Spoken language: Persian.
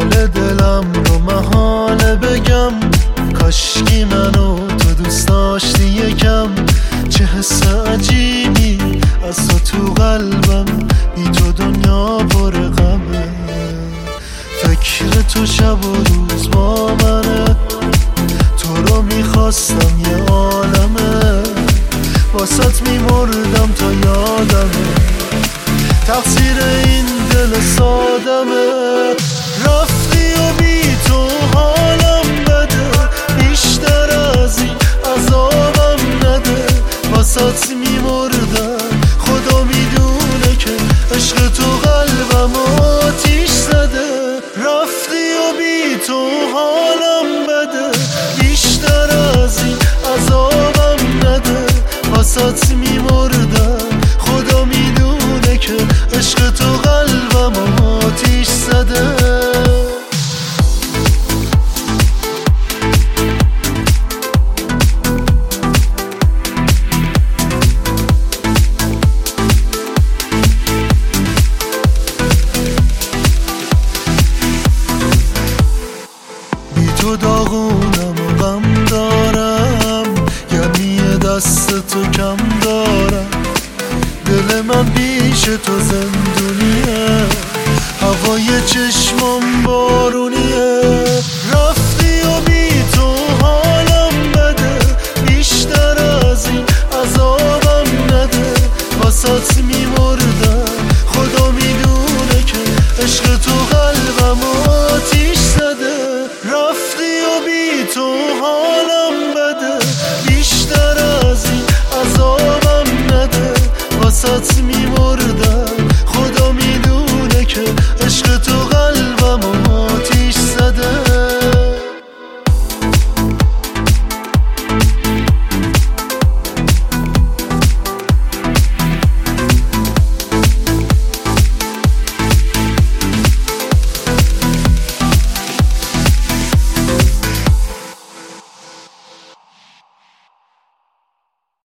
حال دلم رو محاله بگم، کاشکی منو تو دوست داشتی یکم. چه حس عجیبی از تو تو قلبم، بی تو دنیا پر غمه. فکر تو شب و روز با منه، تو رو میخواستم یه عالمه. واسط میمردم تا یادمه، تقصیر این دل سادمه. رفتی و بی تو حالم بده، بیشتر از این عذابم نده. واسط میمردم، خدا میدونه که عشق تو قلبم آتیش زده. رفتی و بی تو حالم بده، بیشتر از این عذابم نده. واسط میمردم، خدا میدونه که عشق تو قلبم آتیش زده. تو داغونم و غم دارم، یعنی دست تو کم دارم. دل من پیش تو زندونیه، هوای چشم